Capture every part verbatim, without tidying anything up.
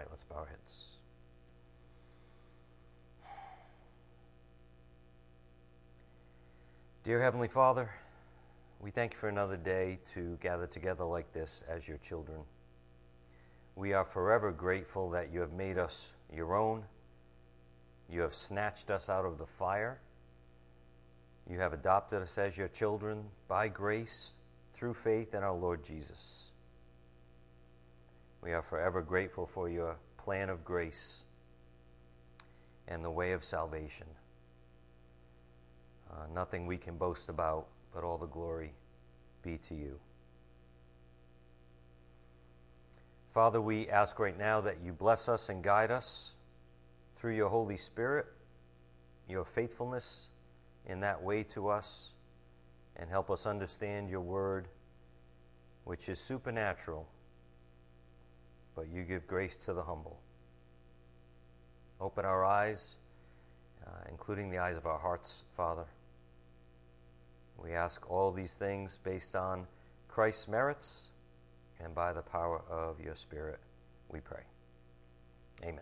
right, let's bow our heads. Dear Heavenly Father, we thank you for another day to gather together like this as your children. We are forever grateful that you have made us your own. You have snatched us out of the fire. You have adopted us as your children by grace through faith in our Lord Jesus. We are forever grateful for your plan of grace and the way of salvation. Uh, nothing we can boast about, but all the glory be to you. Father, we ask right now that you bless us and guide us through your Holy Spirit, your faithfulness in that way to us, and help us understand your word, which is supernatural, but you give grace to the humble. Open our eyes, uh, including the eyes of our hearts, Father. We ask all these things based on Christ's merits and by the power of your Spirit, we pray. Amen.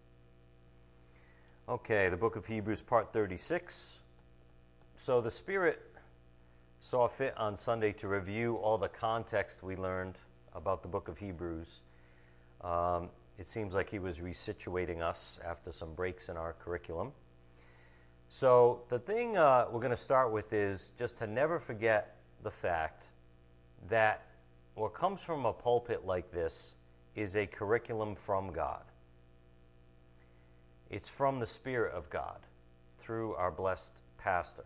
Okay, the book of Hebrews, part thirty-six. So the Spirit saw fit on Sunday to review all the context we learned about the book of Hebrews. Um, it seems like he was resituating us after some breaks in our curriculum. So the thing uh, we're going to start with is just to never forget the fact that what comes from a pulpit like this is a curriculum from God. It's from the Spirit of God through our blessed pastor.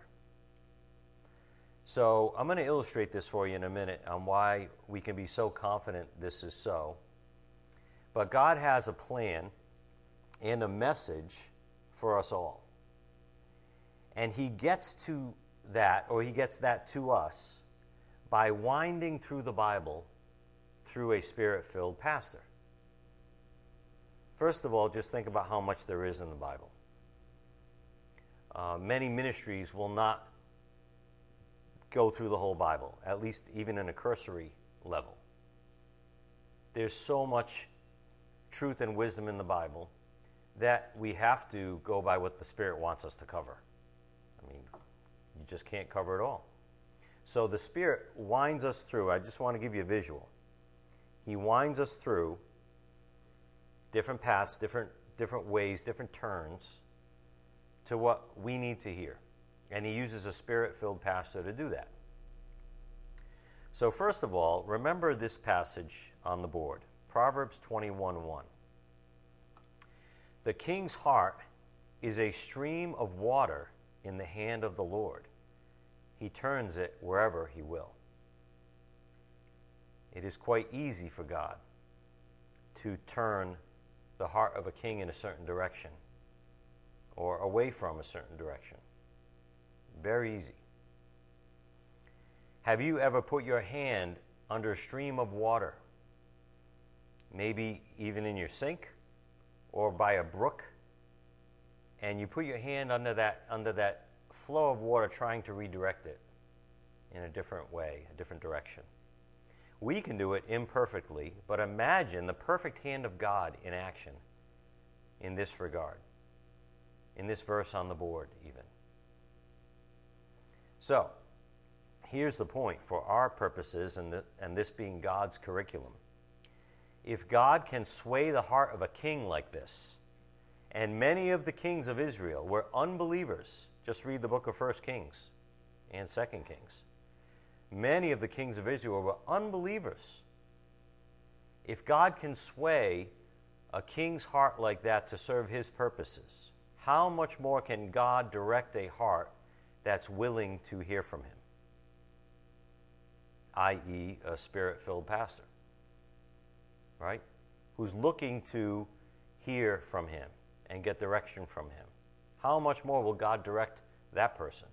So I'm going to illustrate this for you in a minute on why we can be so confident this is so. But God has a plan and a message for us all. And he gets to that, or he gets that to us, by winding through the Bible through a Spirit-filled pastor. First of all, just think about how much there is in the Bible. Uh, many ministries will not go through the whole Bible, at least even in a cursory level. There's so much truth and wisdom in the Bible that we have to go by what the Spirit wants us to cover. I mean, you just can't cover it all. So the Spirit winds us through. I just want to give you a visual. He winds us through different paths, different, different ways, different turns to what we need to hear. And he uses a Spirit-filled pastor to do that. So first of all, remember this passage on the board, Proverbs twenty-one one. The king's heart is a stream of water in the hand of the Lord. He turns it wherever he will. It is quite easy for God to turn the heart of a king in a certain direction or away from a certain direction. Very easy. Have you ever put your hand under a stream of water, maybe even in your sink or by a brook, and you put your hand under that under that flow of water trying to redirect it in a different way, a different direction? We can do it imperfectly, but imagine the perfect hand of God in action in this regard, in this verse on the board even. So, here's the point for our purposes, and, the, and this being God's curriculum. If God can sway the heart of a king like this, and many of the kings of Israel were unbelievers, just read the book of First Kings and Second Kings. Many of the kings of Israel were unbelievers. If God can sway a king's heart like that to serve his purposes, how much more can God direct a heart that's willing to hear from him, that is a Spirit-filled pastor, right? Who's looking to hear from him and get direction from him. How much more will God direct that person?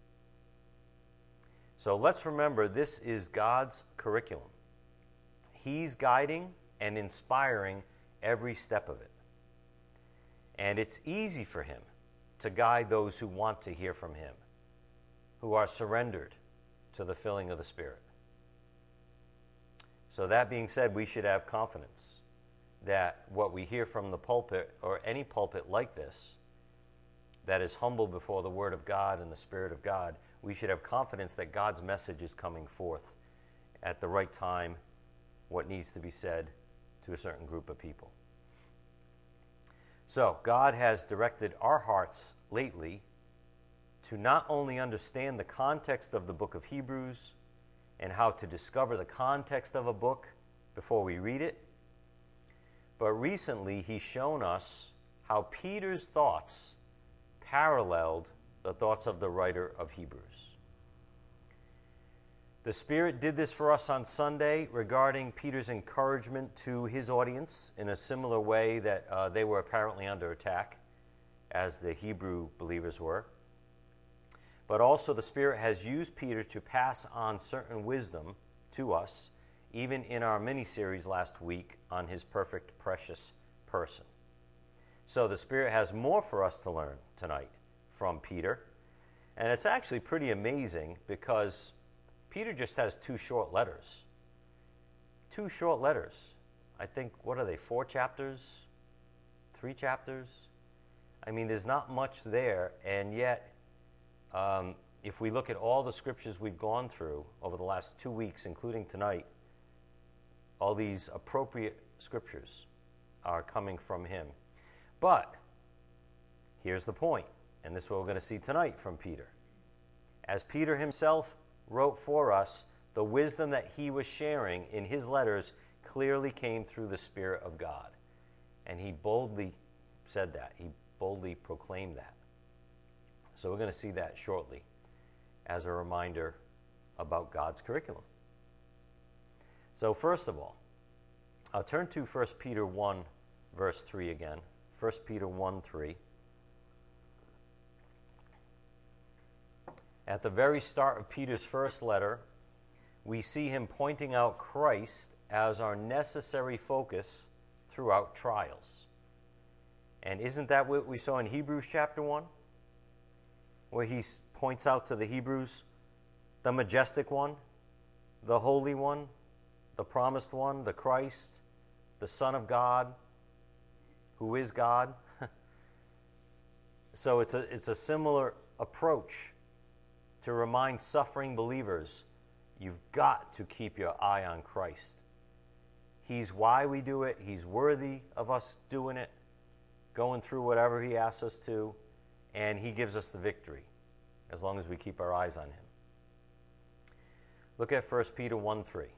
So let's remember, this is God's curriculum. He's guiding and inspiring every step of it. And it's easy for him to guide those who want to hear from him, who are surrendered to the filling of the Spirit. So that being said, we should have confidence that what we hear from the pulpit, or any pulpit like this, that is humble before the Word of God and the Spirit of God, we should have confidence that God's message is coming forth at the right time, what needs to be said to a certain group of people. So, God has directed our hearts lately to not only understand the context of the book of Hebrews and how to discover the context of a book before we read it, but recently He's shown us how Peter's thoughts paralleled the thoughts of the writer of Hebrews. The Spirit did this for us on Sunday regarding Peter's encouragement to his audience in a similar way that uh, they were apparently under attack, as the Hebrew believers were. But also the Spirit has used Peter to pass on certain wisdom to us, even in our mini-series last week on his perfect, precious person. So the Spirit has more for us to learn tonight from Peter. And it's actually pretty amazing because Peter just has two short letters. Two short letters. I think, what are they, four chapters? Three chapters? I mean, there's not much there, and yet, um, if we look at all the scriptures we've gone through over the last two weeks, including tonight, all these appropriate scriptures are coming from him. But here's the point, and this is what we're going to see tonight from Peter. As Peter himself wrote for us, the wisdom that he was sharing in his letters clearly came through the Spirit of God. And he boldly said that. He boldly proclaimed that. So we're going to see that shortly as a reminder about God's curriculum. So first of all, I'll turn to First Peter one, verse three again. First Peter one, three. At the very start of Peter's first letter, we see him pointing out Christ as our necessary focus throughout trials. And isn't that what we saw in Hebrews chapter one? Where he points out to the Hebrews, the majestic one, the holy one, the promised one, the Christ, the Son of God, who is God. So it's a, it's a similar approach to remind suffering believers, you've got to keep your eye on Christ. He's why we do it. He's worthy of us doing it, going through whatever he asks us to, and he gives us the victory as long as we keep our eyes on him. Look at First Peter one, three.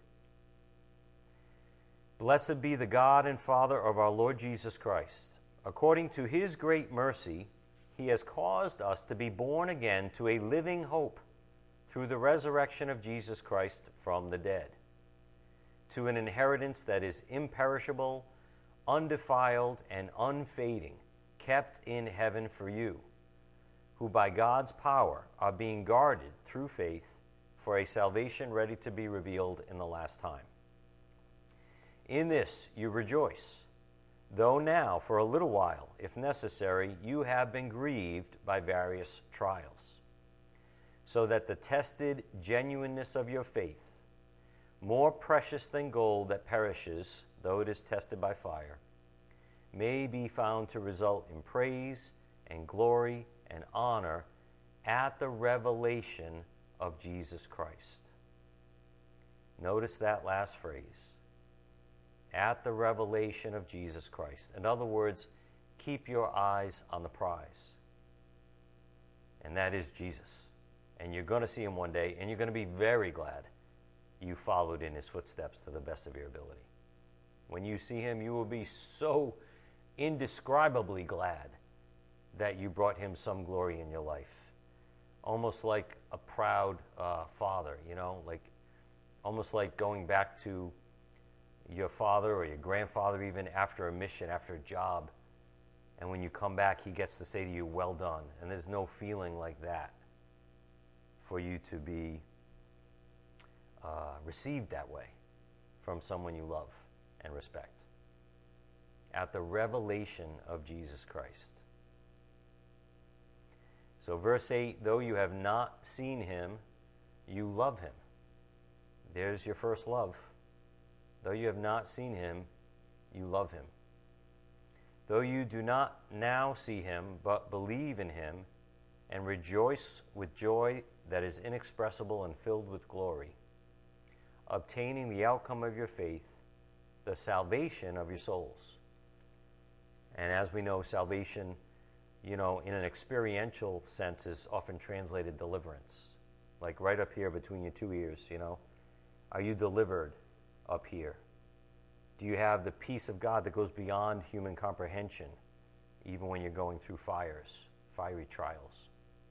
Blessed be the God and Father of our Lord Jesus Christ. According to his great mercy, he has caused us to be born again to a living hope through the resurrection of Jesus Christ from the dead, to an inheritance that is imperishable, undefiled, and unfading, kept in heaven for you, who by God's power are being guarded through faith for a salvation ready to be revealed in the last time. In this you rejoice, though now, for a little while, if necessary, you have been grieved by various trials, so that the tested genuineness of your faith, more precious than gold that perishes, though it is tested by fire, may be found to result in praise and glory and honor at the revelation of Jesus Christ. Notice that last phrase. At the revelation of Jesus Christ. In other words, keep your eyes on the prize. And that is Jesus. And you're going to see him one day, and you're going to be very glad you followed in his footsteps to the best of your ability. When you see him, you will be so indescribably glad that you brought him some glory in your life. Almost like a proud uh, father, you know, like almost like going back to your father or your grandfather even after a mission, after a job, and when you come back, he gets to say to you, well done. And there's no feeling like that for you to be uh, received that way from someone you love and respect. At the revelation of Jesus Christ. So verse eight, though you have not seen him, you love him. There's your first love. Though you have not seen him, you love him. Though you do not now see him, but believe in him, and rejoice with joy that is inexpressible and filled with glory, obtaining the outcome of your faith, the salvation of your souls. And as we know, salvation, you know, in an experiential sense is often translated deliverance. Like right up here between your two ears, you know. Are you delivered up here? Do you have the peace of God that goes beyond human comprehension, even when you're going through fires, fiery trials?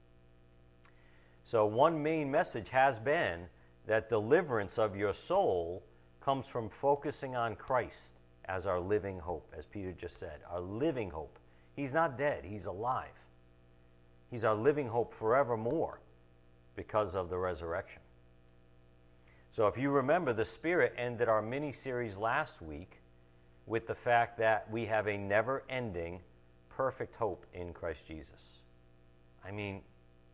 So one main message has been that deliverance of your soul comes from focusing on Christ as our living hope, as Peter just said, our living hope. He's not dead, he's alive. He's our living hope forevermore because of the resurrection. So if you remember, the Spirit ended our mini-series last week with the fact that we have a never-ending, perfect hope in Christ Jesus. I mean,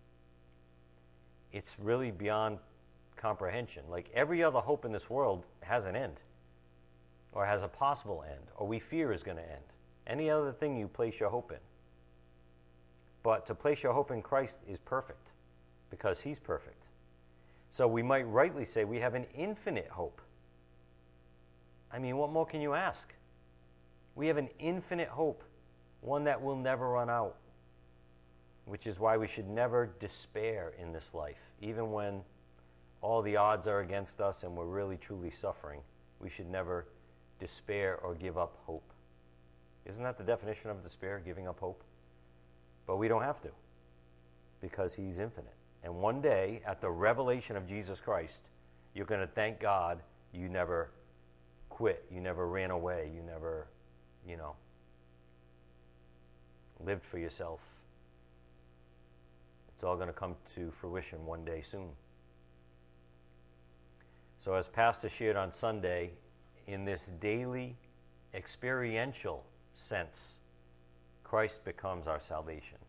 it's really beyond comprehension. Like every other hope in this world has an end, or has a possible end, or we fear is going to end. Any other thing you place your hope in. But to place your hope in Christ is perfect, because he's perfect. So we might rightly say we have an infinite hope. I mean, what more can you ask? We have an infinite hope, one that will never run out, which is why we should never despair in this life. Even when all the odds are against us and we're really truly suffering, we should never despair or give up hope. Isn't that the definition of despair, giving up hope? But we don't have to, because he's infinite. And one day, at the revelation of Jesus Christ, you're going to thank God you never quit, you never ran away, you never, you know, lived for yourself. It's all going to come to fruition one day soon. So as Pastor shared on Sunday, in this daily experiential sense, Christ becomes our salvation.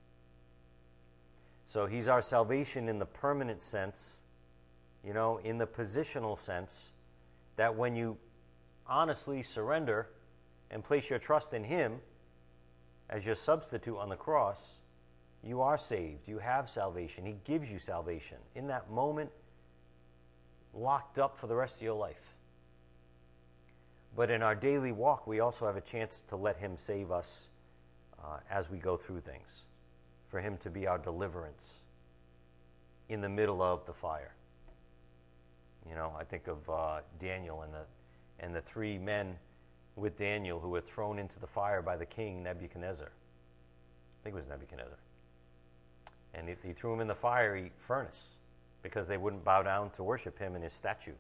So he's our salvation in the permanent sense, you know, in the positional sense, that when you honestly surrender and place your trust in him as your substitute on the cross, you are saved. You have salvation. He gives you salvation in that moment, locked up for the rest of your life. But in our daily walk, we also have a chance to let him save us uh, as we go through things, for him to be our deliverance in the middle of the fire. You know, I think of uh, Daniel and the, and the three men with Daniel who were thrown into the fire by the king Nebuchadnezzar. I think it was Nebuchadnezzar. And he, he threw them in the fiery furnace because they wouldn't bow down to worship him and his statue.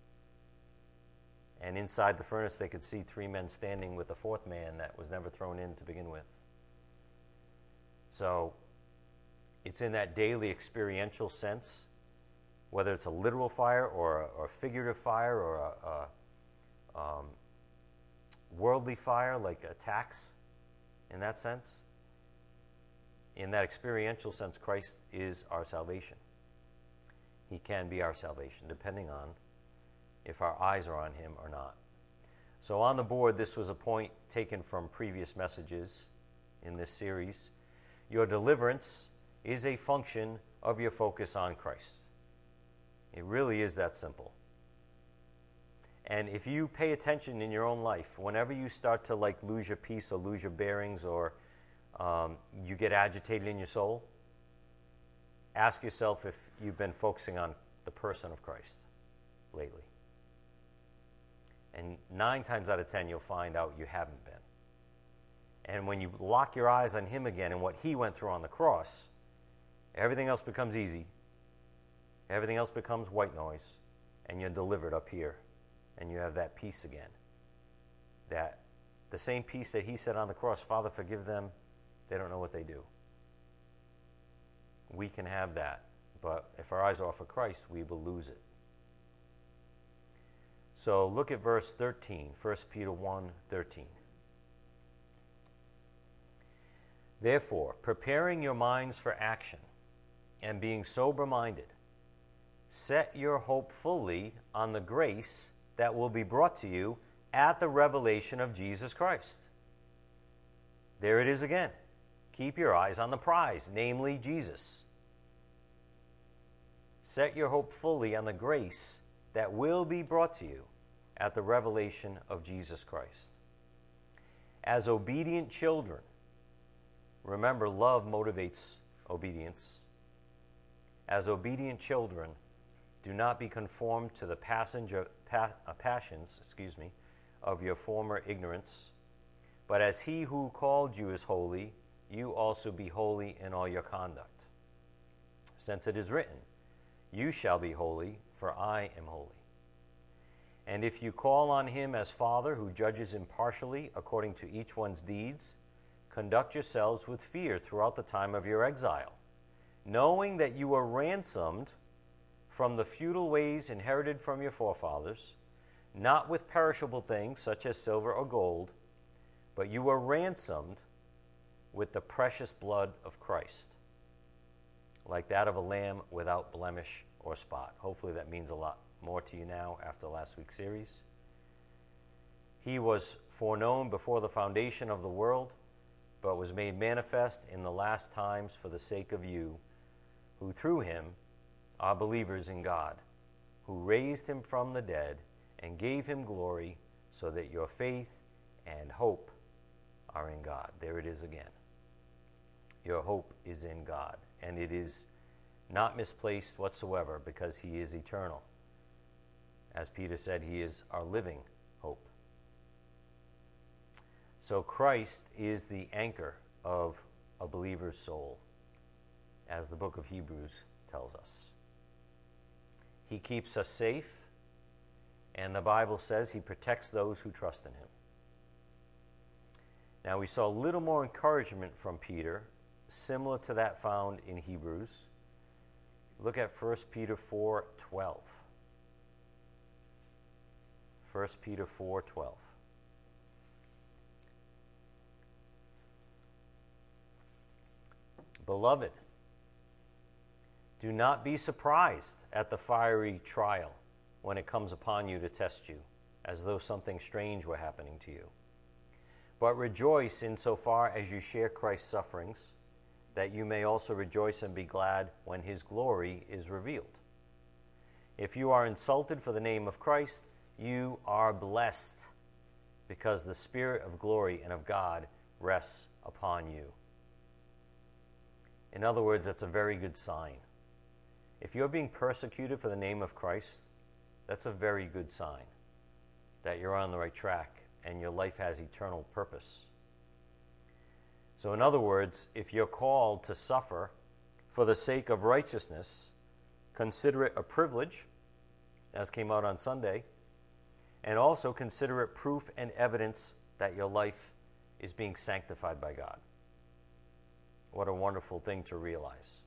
And inside the furnace they could see three men standing with the fourth man that was never thrown in to begin with. So it's in that daily experiential sense, whether it's a literal fire or a, or a figurative fire or a, a um, worldly fire like a tax, in that sense. In that experiential sense, Christ is our salvation. He can be our salvation, depending on if our eyes are on him or not. So on the board, this was a point taken from previous messages in this series. Your deliverance is a function of your focus on Christ. It really is that simple. And if you pay attention in your own life, whenever you start to like lose your peace or lose your bearings or um, you get agitated in your soul, ask yourself if you've been focusing on the person of Christ lately. And nine times out of ten, you'll find out you haven't been. And when you lock your eyes on him again and what he went through on the cross, everything else becomes easy. Everything else becomes white noise, and you're delivered up here, and you have that peace again. That the same peace that he said on the cross, Father, forgive them, they don't know what they do. We can have that, but if our eyes are off of Christ, we will lose it. So look at verse thirteen, First Peter one thirteen. Therefore, preparing your minds for action and being sober-minded, set your hope fully on the grace that will be brought to you at the revelation of Jesus Christ. There it is again. Keep your eyes on the prize, namely Jesus. Set your hope fully on the grace that will be brought to you at the revelation of Jesus Christ. As obedient children, remember, love motivates obedience. As obedient children, do not be conformed to the passenger, pa, uh, passions excuse me, of your former ignorance, but as he who called you is holy, you also be holy in all your conduct. Since it is written, you shall be holy, for I am holy. And if you call on him as Father, who judges impartially according to each one's deeds, conduct yourselves with fear throughout the time of your exile, knowing that you were ransomed from the futile ways inherited from your forefathers, not with perishable things such as silver or gold, but you were ransomed with the precious blood of Christ, like that of a lamb without blemish or spot. Hopefully that means a lot more to you now after last week's series. He was foreknown before the foundation of the world, but was made manifest in the last times for the sake of you, who through him are believers in God, who raised him from the dead and gave him glory, so that your faith and hope are in God. There it is again. Your hope is in God, and it is not misplaced whatsoever, because he is eternal. As Peter said, he is our living hope. So Christ is the anchor of a believer's soul, as the book of Hebrews tells us. He keeps us safe, and the Bible says he protects those who trust in him. Now, we saw a little more encouragement from Peter, similar to that found in Hebrews. Look at First Peter four twelve. First Peter four twelve. Beloved, do not be surprised at the fiery trial when it comes upon you to test you, as though something strange were happening to you. But rejoice insofar as you share Christ's sufferings, that you may also rejoice and be glad when his glory is revealed. If you are insulted for the name of Christ, you are blessed, because the Spirit of glory and of God rests upon you. In other words, that's a very good sign. If you're being persecuted for the name of Christ, that's a very good sign that you're on the right track and your life has eternal purpose. So in other words, if you're called to suffer for the sake of righteousness, consider it a privilege, as came out on Sunday, and also consider it proof and evidence that your life is being sanctified by God. What a wonderful thing to realize.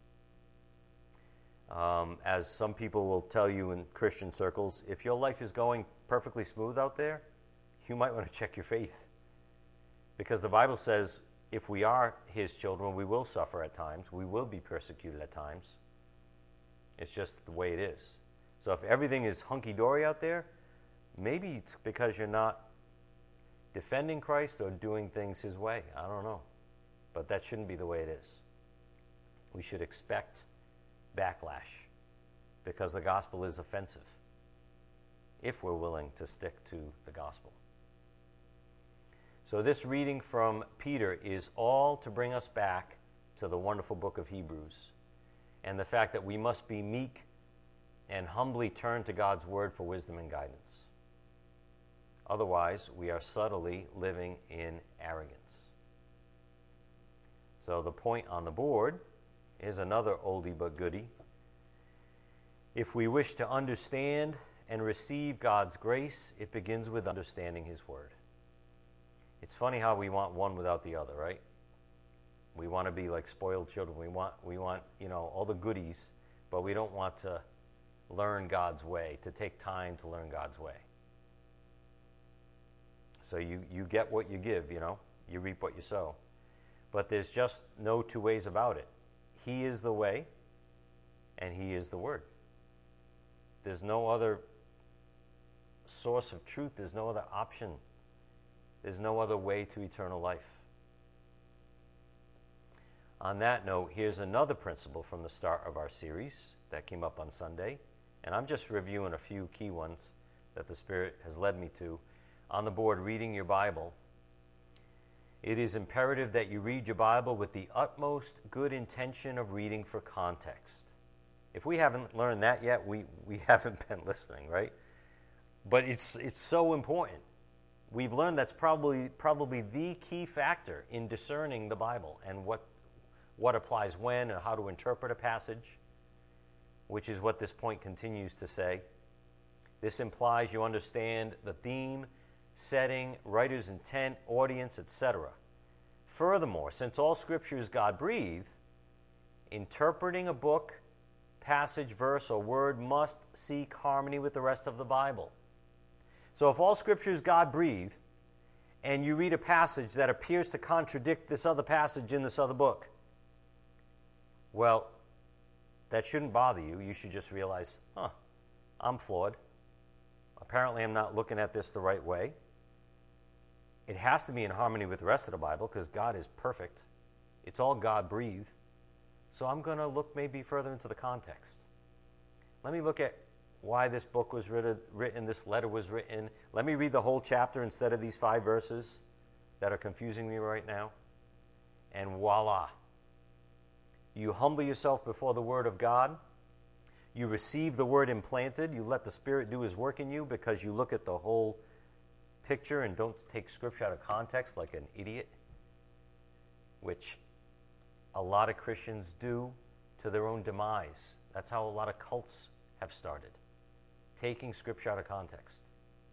Um, as some people will tell you in Christian circles, if your life is going perfectly smooth out there, you might want to check your faith. Because the Bible says if we are his children, we will suffer at times. We will be persecuted at times. It's just the way it is. So if everything is hunky-dory out there, maybe it's because you're not defending Christ or doing things his way. I don't know. But that shouldn't be the way it is. We should expect backlash, because the gospel is offensive if we're willing to stick to the gospel. So this reading from Peter is all to bring us back to the wonderful book of Hebrews and the fact that we must be meek and humbly turn to God's word for wisdom and guidance. Otherwise, we are subtly living in arrogance. So the point on the board is another oldie but goodie. If we wish to understand and receive God's grace, it begins with understanding his word. It's funny how we want one without the other, right? We want to be like spoiled children. We want, we want, you know, all the goodies, but we don't want to learn God's way, to take time to learn God's way. So you, you get what you give, you know. You reap what you sow. But there's just no two ways about it. He is the way, and he is the word. There's no other source of truth. There's no other option. There's no other way to eternal life. On that note, here's another principle from the start of our series that came up on Sunday. And I'm just reviewing a few key ones that the Spirit has led me to. On the board, reading your Bible. It is imperative that you read your Bible with the utmost good intention of reading for context. If we haven't learned that yet, we, we haven't been listening, right? But it's it's so important. We've learned that's probably probably the key factor in discerning the Bible and what what applies when and how to interpret a passage, which is what this point continues to say. This implies you understand the theme, setting, writer's intent, audience, et cetera. Furthermore, since all Scripture is God-breathed, interpreting a book, passage, verse, or word must seek harmony with the rest of the Bible. So if all Scripture is God-breathed, and you read a passage that appears to contradict this other passage in this other book, well, that shouldn't bother you. You should just realize, huh, I'm flawed. Apparently I'm not looking at this the right way. It has to be in harmony with the rest of the Bible because God is perfect. It's all God-breathed. So I'm going to look maybe further into the context. Let me look at why this book was written, this letter was written. Let me read the whole chapter instead of these five verses that are confusing me right now. And voila. You humble yourself before the Word of God. You receive the Word implanted. You let the Spirit do His work in you because you look at the whole picture and don't take Scripture out of context like an idiot, which a lot of Christians do to their own demise. That's how a lot of cults have started, taking Scripture out of context.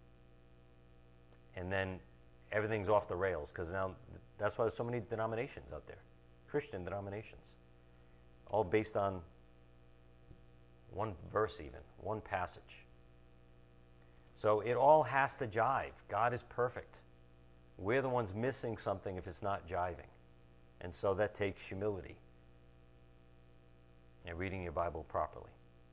And then everything's off the rails because now that's why there's so many denominations out there, Christian denominations, all based on one verse even, one passage. So it all has to jive. God is perfect. We're the ones missing something if it's not jiving. And so that takes humility and reading your Bible properly.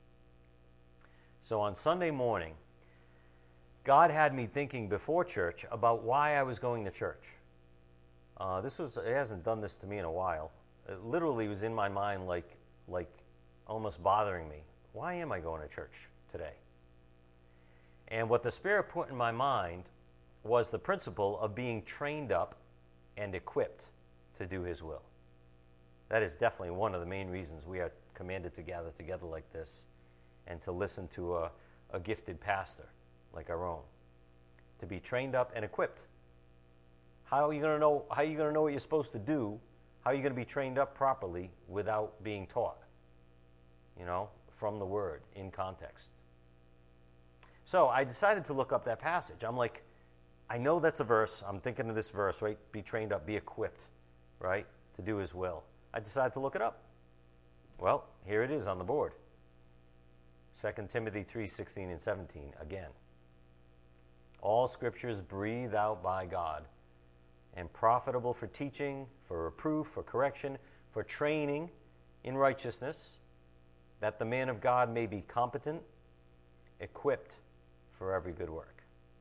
So on Sunday morning, God had me thinking before church about why I was going to church. Uh, this was, it hasn't done this to me in a while. It literally was in my mind like, like almost bothering me. Why am I going to church today? And what the Spirit put in my mind was the principle of being trained up and equipped to do His will. That is definitely one of the main reasons we are commanded to gather together like this and to listen to a, a gifted pastor like our own, to be trained up and equipped. How are you going to know, how are you going to know what you're supposed to do? How are you going to be trained up properly without being taught, you know, from the Word in context? So I decided to look up that passage. I'm like, I know that's a verse. I'm thinking of this verse, right? Be trained up, be equipped, right, to do His will. I decided to look it up. Well, here it is on the board. Second Timothy three, sixteen and seventeen, again. All Scripture is breathed out by God and profitable for teaching, for reproof, for correction, for training in righteousness, that the man of God may be competent, equipped for every good work.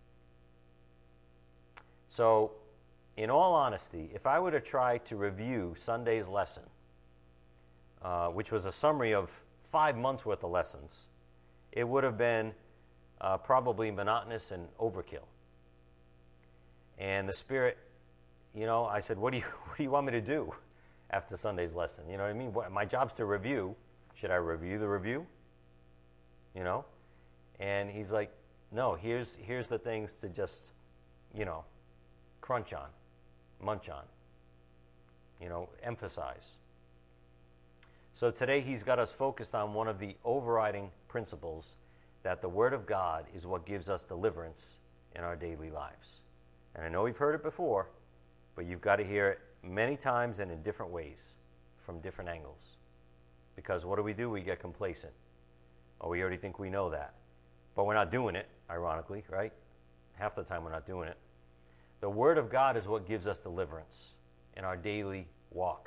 So, in all honesty, if I were to try to review Sunday's lesson, uh, which was a summary of five months' worth of lessons, it would have been uh, probably monotonous and overkill. And the Spirit, you know, I said, what do you what do you want me to do after Sunday's lesson? You know what I mean? What, my job's to review. Should I review the review? You know? And He's like, no, here's here's the things to just, you know, crunch on, munch on, you know, emphasize. So today He's got us focused on one of the overriding principles, that the Word of God is what gives us deliverance in our daily lives. And I know we've heard it before, but you've got to hear it many times and in different ways, from different angles. Because what do we do? We get complacent. Or we already think we know that. But we're not doing it, ironically, right? Half the time we're not doing it. The Word of God is what gives us deliverance in our daily walk.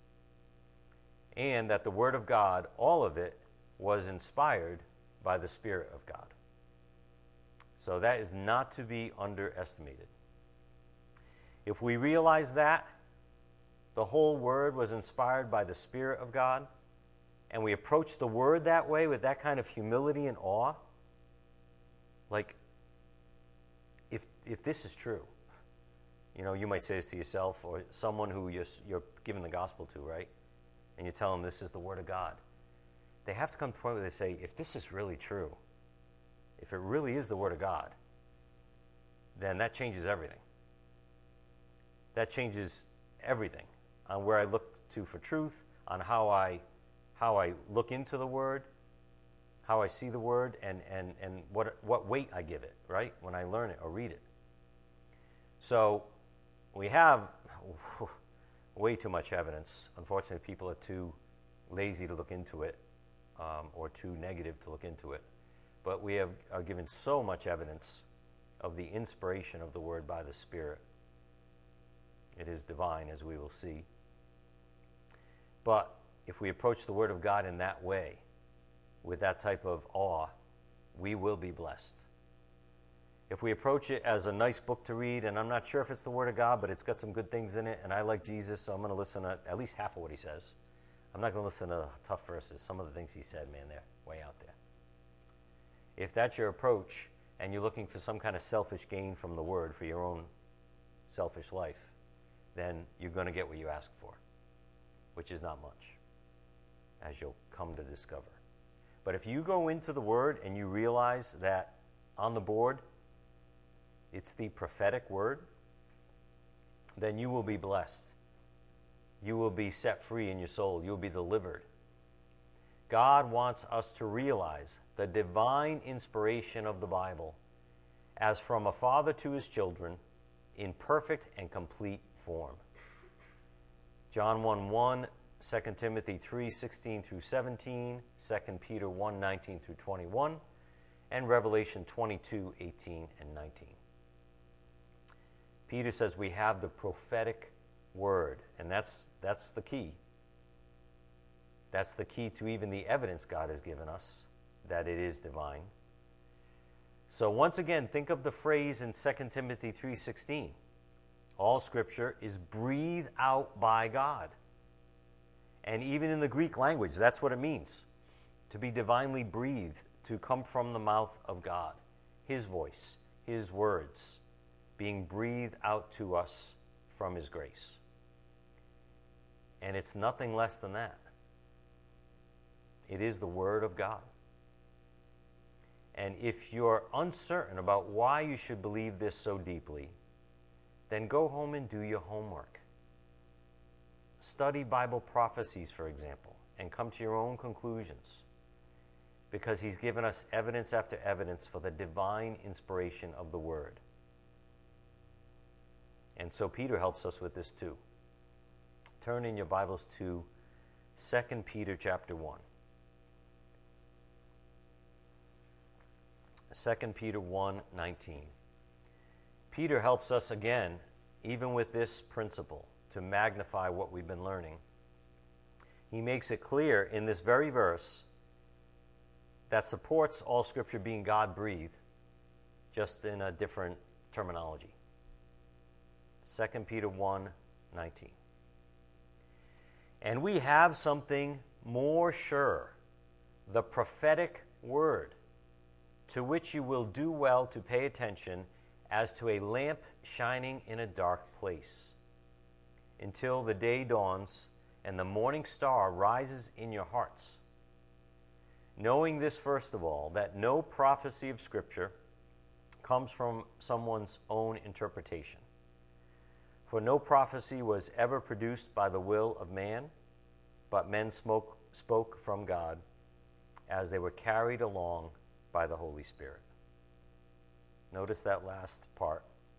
And that the Word of God, all of it, was inspired by the Spirit of God. So that is not to be underestimated. If we realize that the whole Word was inspired by the Spirit of God, and we approach the Word that way with that kind of humility and awe, like, if if this is true, you know, you might say this to yourself or someone who you're, you're giving the gospel to, right? And you tell them this is the Word of God. They have to come to a point where they say, if this is really true, if it really is the Word of God, then that changes everything. That changes everything on where I look to for truth, on how I how I look into the Word, how I see the Word, and, and, and what what weight I give it, right, when I learn it or read it. So we have way too much evidence. Unfortunately, people are too lazy to look into it, um, or too negative to look into it. But we have are given so much evidence of the inspiration of the Word by the Spirit. It is divine, as we will see. But if we approach the Word of God in that way, with that type of awe, we will be blessed. If we approach it as a nice book to read, and I'm not sure if it's the Word of God, but it's got some good things in it, and I like Jesus, so I'm going to listen to at least half of what he says. I'm not going to listen to tough verses. Some of the things he said, man, they're way out there. If that's your approach, and you're looking for some kind of selfish gain from the Word for your own selfish life, then you're going to get what you ask for, which is not much, as you'll come to discover. But if you go into the Word and you realize that on the board, it's the prophetic Word, then you will be blessed. You will be set free in your soul. You will be delivered. God wants us to realize the divine inspiration of the Bible as from a father to his children in perfect and complete form. John one one, Second Timothy three sixteen through seventeen, Second Peter one nineteen through twenty-one, and Revelation twenty-two eighteen and nineteen. Peter says we have the prophetic Word, and that's that's the key. That's the key to even the evidence God has given us that it is divine. So once again, think of the phrase in Second Timothy three sixteen. All Scripture is breathed out by God. And even in the Greek language, that's what it means. To be divinely breathed, to come from the mouth of God. His voice, His words, being breathed out to us from His grace. And it's nothing less than that. It is the Word of God. And if you're uncertain about why you should believe this so deeply, then go home and do your homework. Study Bible prophecies, for example, and come to your own conclusions, because He's given us evidence after evidence for the divine inspiration of the Word. And so Peter helps us with this too. Turn in your Bibles to Second Peter chapter one. Second Peter one nineteen. Peter helps us again, even with this principle, to magnify what we've been learning. He makes it clear in this very verse that supports all Scripture being God-breathed, just in a different terminology. Second Peter one nineteen. And we have something more sure, the prophetic word, to which you will do well to pay attention as to a lamp shining in a dark place, until the day dawns and the morning star rises in your hearts. Knowing this, first of all, that no prophecy of Scripture comes from someone's own interpretation. For no prophecy was ever produced by the will of man, but men spoke, spoke from God as they were carried along by the Holy Spirit. Notice that last part.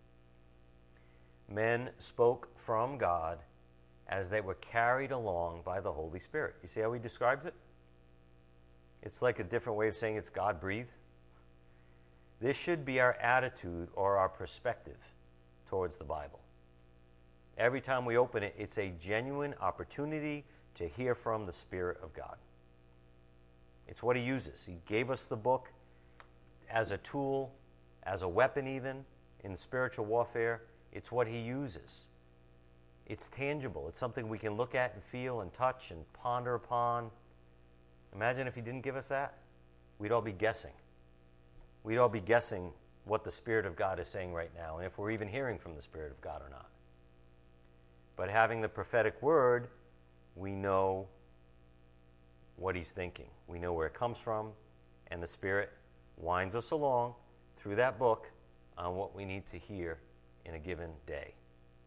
Men spoke from God as they were carried along by the Holy Spirit. You see how he describes it? It's like a different way of saying it's God-breathed. This should be our attitude or our perspective towards the Bible. Every time we open it, it's a genuine opportunity to hear from the Spirit of God. It's what he uses. He gave us the book as a tool, as a weapon even in spiritual warfare. It's what he uses. It's tangible. It's something we can look at and feel and touch and ponder upon. Imagine if he didn't give us that. We'd all be guessing. We'd all be guessing what the Spirit of God is saying right now, and if we're even hearing from the Spirit of God or not. But having the prophetic word, we know what he's thinking. We know where it comes from, and the Spirit winds us along through that book on what we need to hear in a given day.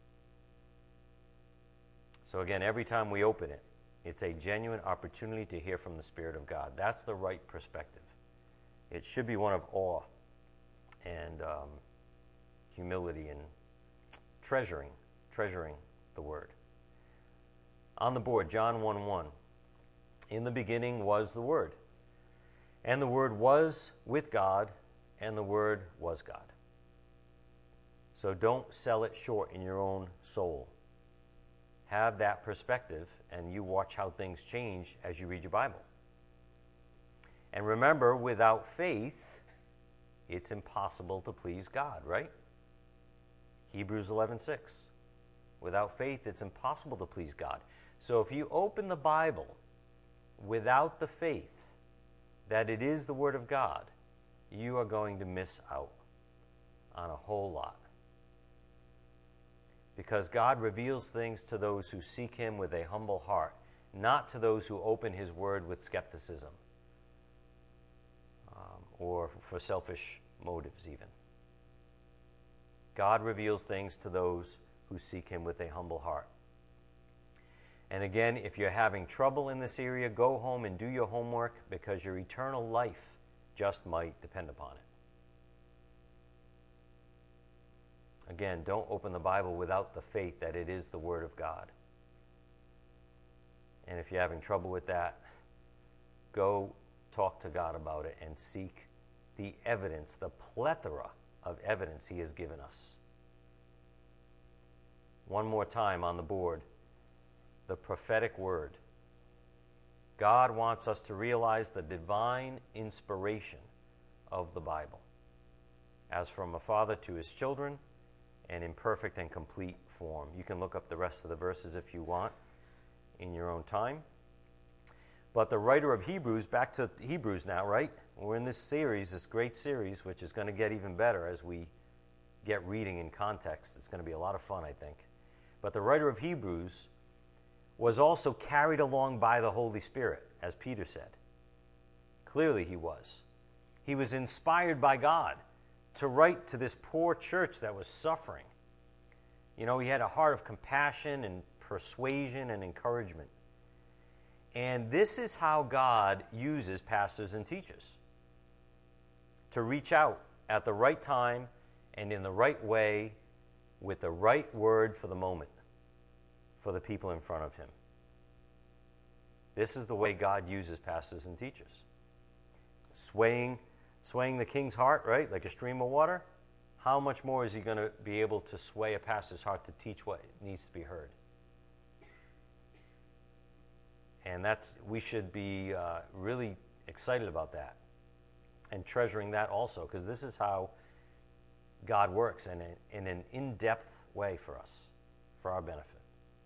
So again, every time we open it, it's a genuine opportunity to hear from the Spirit of God. That's the right perspective. It should be one of awe and um, humility and treasuring, treasuring the Word. On the board, John one one. In the beginning was the Word, and the Word was with God, and the Word was God. So don't sell it short in your own soul. Have that perspective, and you watch how things change as you read your Bible. And remember, without faith, it's impossible to please God, right? Hebrews eleven six. Without faith, it's impossible to please God. So if you open the Bible without the faith that it is the Word of God, you are going to miss out on a whole lot. Because God reveals things to those who seek him with a humble heart, not to those who open his word with skepticism um, or for selfish motives even. God reveals things to those who seek him with a humble heart. And again, if you're having trouble in this area, go home and do your homework, because your eternal life just might depend upon it. Again, don't open the Bible without the faith that it is the Word of God. And if you're having trouble with that, go talk to God about it and seek the evidence, the plethora of evidence he has given us. One more time on the board, the prophetic word. God wants us to realize the divine inspiration of the Bible, as from a father to his children, and in perfect and complete form. You can look up the rest of the verses if you want in your own time. But the writer of Hebrews, back to Hebrews now, right? We're in this series, this great series, which is going to get even better as we get reading in context. It's going to be a lot of fun, I think. But the writer of Hebrews was also carried along by the Holy Spirit, as Peter said. Clearly he was. He was inspired by God to write to this poor church that was suffering. You know, he had a heart of compassion and persuasion and encouragement. And this is how God uses pastors and teachers, to reach out at the right time and in the right way with the right word for the moment for the people in front of him. This is the way God uses pastors and teachers. Swaying Swaying the king's heart, right, like a stream of water, how much more is he going to be able to sway a pastor's heart to teach what needs to be heard? And that's, we should be uh, really excited about that and treasuring that also, because this is how God works in, a, in an in-depth way for us, for our benefit.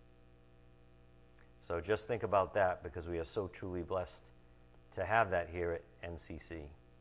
So just think about that, because we are so truly blessed to have that here at N C C.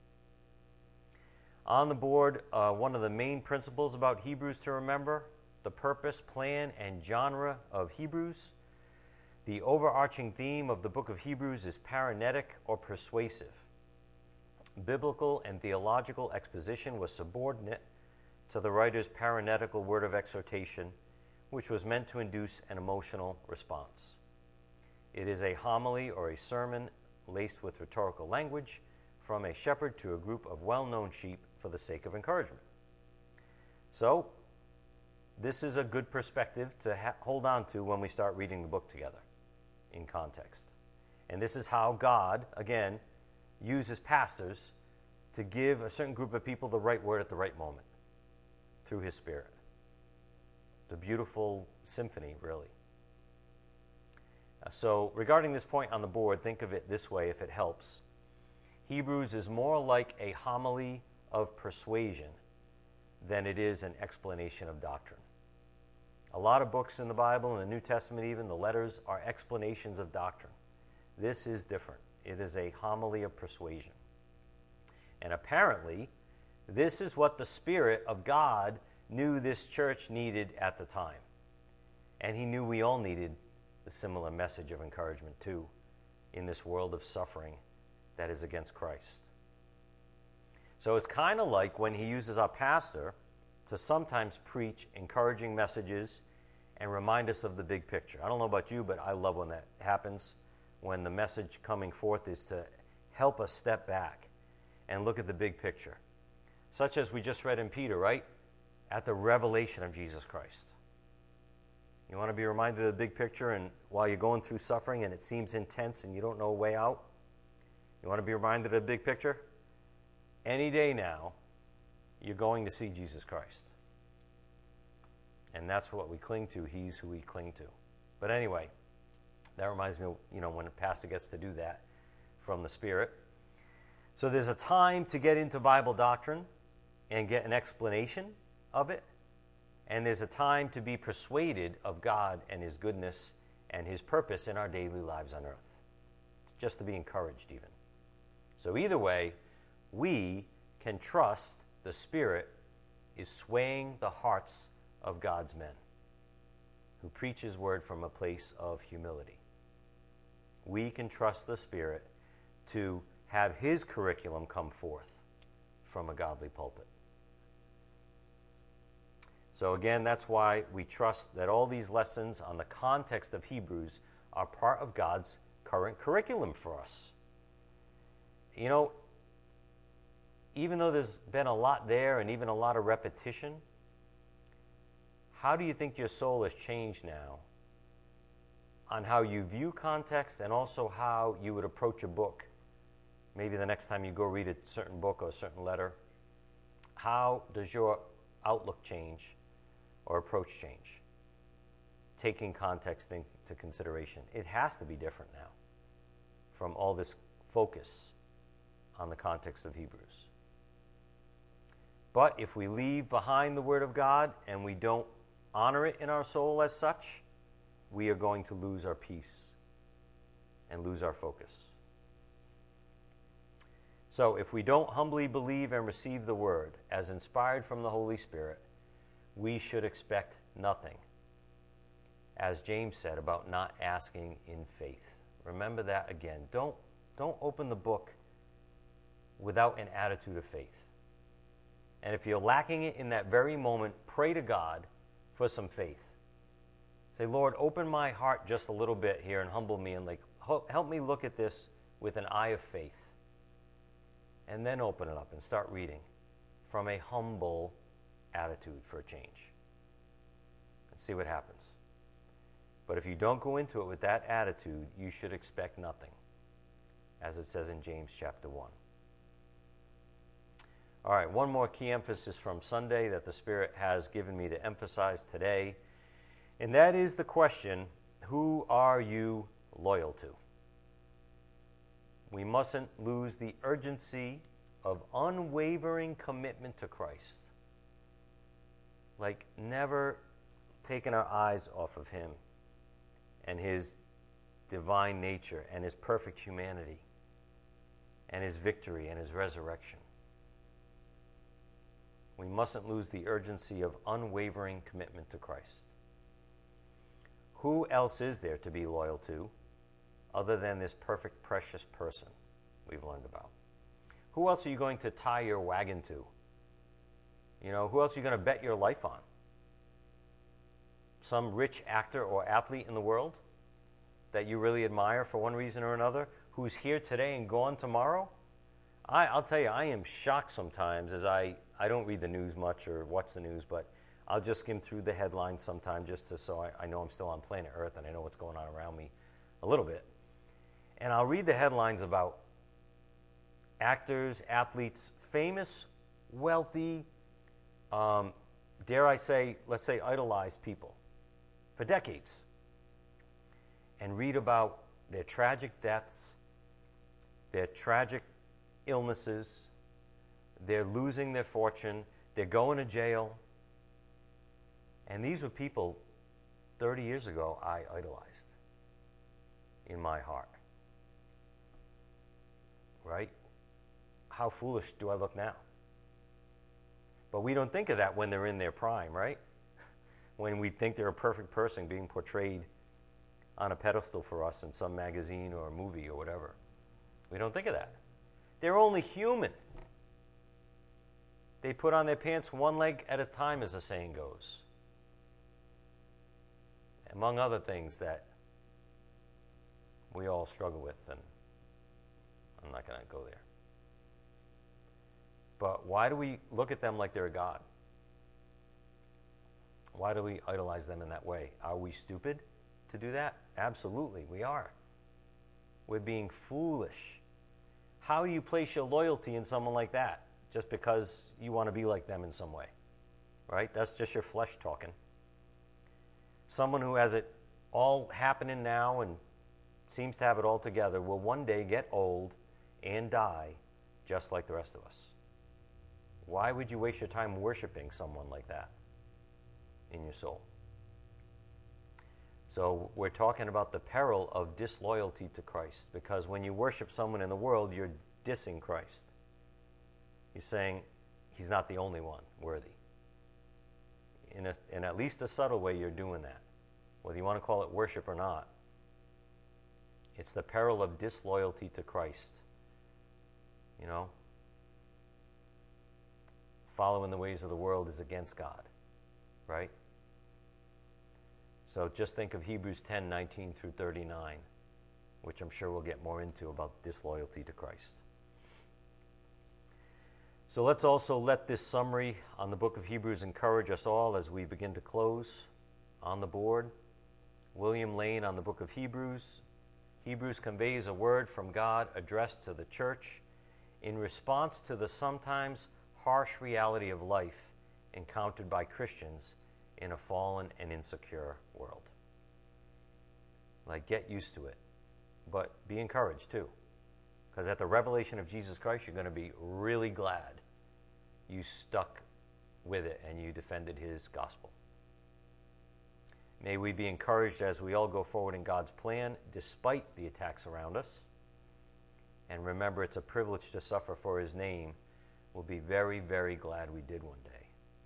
On the board, uh, one of the main principles about Hebrews to remember, the purpose, plan, and genre of Hebrews. The overarching theme of the book of Hebrews is paranetic or persuasive. Biblical and theological exposition was subordinate to the writer's parenetical word of exhortation, which was meant to induce an emotional response. It is a homily or a sermon laced with rhetorical language from a shepherd to a group of well-known sheep for the sake of encouragement. So, this is a good perspective to ha- hold on to when we start reading the book together in context. And this is how God, again, uses pastors to give a certain group of people the right word at the right moment through his Spirit. The beautiful symphony, really. Uh, so, regarding this point on the board, think of it this way if it helps. Hebrews is more like a homily of persuasion than it is an explanation of doctrine. A lot of books in the Bible, in the New Testament even, the letters are explanations of doctrine. This is different. It is a homily of persuasion. And apparently, this is what the Spirit of God knew this church needed at the time. And he knew we all needed the similar message of encouragement too in this world of suffering that is against Christ. So it's kind of like when he uses our pastor to sometimes preach encouraging messages and remind us of the big picture. I don't know about you, but I love when that happens, when the message coming forth is to help us step back and look at the big picture, such as we just read in Peter, right? At the revelation of Jesus Christ. You want to be reminded of the big picture, and while you're going through suffering and it seems intense and you don't know a way out, you want to be reminded of the big picture? Any day now, you're going to see Jesus Christ. And that's what we cling to. He's who we cling to. But anyway, that reminds me, you know, when a pastor gets to do that from the Spirit. So there's a time to get into Bible doctrine and get an explanation of it. And there's a time to be persuaded of God and his goodness and his purpose in our daily lives on earth. It's just to be encouraged even. So either way, we can trust the Spirit is swaying the hearts of God's men who preach his word from a place of humility. We can trust the Spirit to have his curriculum come forth from a godly pulpit. So again, that's why we trust that all these lessons on the context of Hebrews are part of God's current curriculum for us. You know, even though there's been a lot there and even a lot of repetition, how do you think your soul has changed now on how you view context and also how you would approach a book? Maybe the next time you go read a certain book or a certain letter, how does your outlook change or approach change, taking context into consideration? It has to be different now from all this focus on the context of Hebrews. But if we leave behind the Word of God and we don't honor it in our soul as such, we are going to lose our peace and lose our focus. So if we don't humbly believe and receive the Word as inspired from the Holy Spirit, we should expect nothing, as James said about not asking in faith. Remember that again. Don't, don't open the book without an attitude of faith. And if you're lacking it in that very moment, pray to God for some faith. Say, Lord, open my heart just a little bit here and humble me, and like help me look at this with an eye of faith. And then open it up and start reading from a humble attitude for a change. And see what happens. But if you don't go into it with that attitude, you should expect nothing, as it says in James chapter one. All right, one more key emphasis from Sunday that the Spirit has given me to emphasize today, and that is the question, who are you loyal to? We mustn't lose the urgency of unwavering commitment to Christ. Like never taking our eyes off of him and his divine nature and his perfect humanity and his victory and his resurrection. We mustn't lose the urgency of unwavering commitment to Christ. Who else is there to be loyal to other than this perfect, precious person we've learned about? Who else are you going to tie your wagon to? You know, who else are you going to bet your life on? Some rich actor or athlete in the world that you really admire for one reason or another, who's here today and gone tomorrow? I, I'll tell you, I am shocked sometimes as I, I don't read the news much or watch the news, but I'll just skim through the headlines sometime just to, so I, I know I'm still on planet Earth and I know what's going on around me a little bit. And I'll read the headlines about actors, athletes, famous, wealthy, um, dare I say, let's say idolized people for decades, and read about their tragic deaths, their tragic illnesses, they're losing their fortune, They're going to jail. And these were people thirty years ago I idolized in my heart. Right? How foolish do I look now? But we don't think of that when they're in their prime, right? When we think they're a perfect person being portrayed on a pedestal for us in some magazine or movie or whatever. We don't think of that. They're only human. They put on their pants one leg at a time, as the saying goes. Among other things that we all struggle with, and I'm not going to go there. But why do we look at them like they're a god? Why do we idolize them in that way? Are we stupid to do that? Absolutely, we are. We're being foolish. How do you place your loyalty in someone like that? Just because you want to be like them in some way, right? That's just your flesh talking. Someone who has it all happening now and seems to have it all together will one day get old and die just like the rest of us. Why would you waste your time worshiping someone like that in your soul? So we're talking about the peril of disloyalty to Christ, because when you worship someone in the world, you're dissing Christ. You're saying he's not the only one worthy. In, a, in at least a subtle way, you're doing that. Whether you want to call it worship or not, it's the peril of disloyalty to Christ. You know? Following the ways of the world is against God, right? So just think of Hebrews ten, nineteen through thirty-nine, which I'm sure we'll get more into about disloyalty to Christ. So let's also let this summary on the book of Hebrews encourage us all as we begin to close. On the board, William Lane on the book of Hebrews. Hebrews conveys a word from God addressed to the church in response to the sometimes harsh reality of life encountered by Christians in a fallen and insecure world. Like, get used to it, but be encouraged too. Because at the revelation of Jesus Christ, you're going to be really glad you stuck with it and you defended his gospel. May we be encouraged as we all go forward in God's plan, despite the attacks around us. And remember, it's a privilege to suffer for his name. We'll be very, very glad we did one day.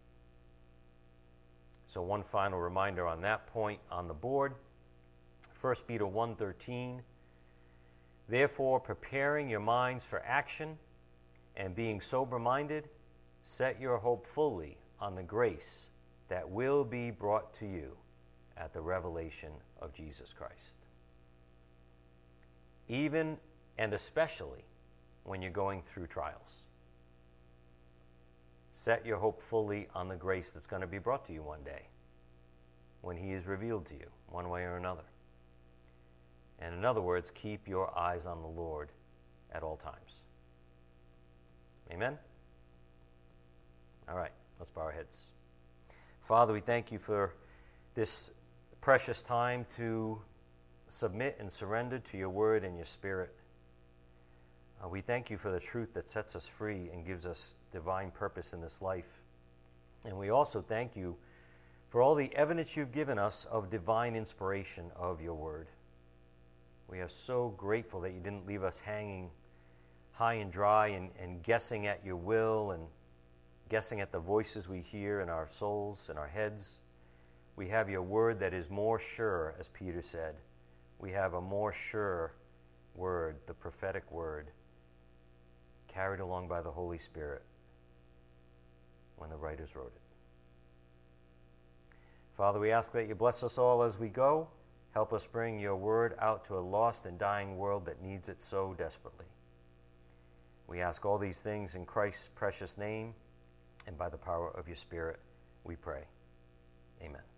So one final reminder on that point on the board. First Peter one thirteen. Therefore, preparing your minds for action and being sober-minded, set your hope fully on the grace that will be brought to you at the revelation of Jesus Christ. Even and especially when you're going through trials. Set your hope fully on the grace that's going to be brought to you one day when he is revealed to you, one way or another. And in other words, keep your eyes on the Lord at all times. Amen? All right, let's bow our heads. Father, we thank you for this precious time to submit and surrender to your word and your spirit. Uh, we thank you for the truth that sets us free and gives us divine purpose in this life. And we also thank you for all the evidence you've given us of divine inspiration of your word. We are so grateful that you didn't leave us hanging high and dry and, and guessing at your will and guessing at the voices we hear in our souls and our heads. We have your word that is more sure, as Peter said. We have a more sure word, the prophetic word, carried along by the Holy Spirit when the writers wrote it. Father, we ask that you bless us all as we go. Help us bring your word out to a lost and dying world that needs it so desperately. We ask all these things in Christ's precious name, and by the power of your Spirit, we pray. Amen.